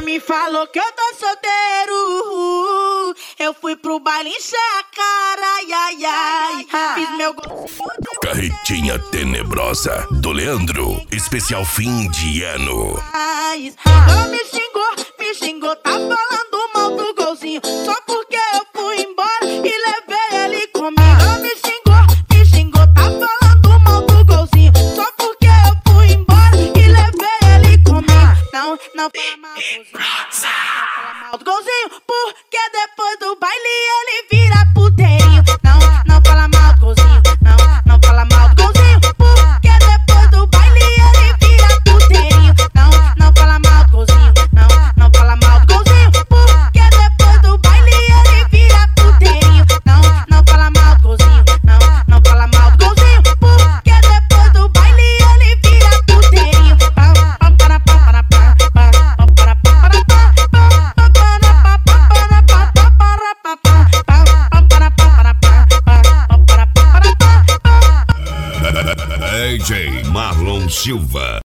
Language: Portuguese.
me falou que eu tô solteiro. Eu fui pro baile encher a cara, ai, ai, ai. Fiz meu golzinho de... Carretinha Tenebrosa do Leandro, especial fim de ano. Ela me xingou, tá falando mal do golzinho. Só porque eu fui embora e levei ele comigo. Ela me xingou, tá falando mal do golzinho. Só porque eu fui embora e levei ele comigo. Não fala mal do golzinho, porque depois do baile ele vira puteirinho. Não fala mal do golzinho, não fala mal do golzinho, porque depois do baile ele vira puteirinho. Não fala mal do golzinho, não fala mal do golzinho, porque depois do baile ele vira puteirinho. Não fala mal do golzinho, não fala mal do golzinho, porque depois do baile ele vira puteirinho. DJ Marlon Silva.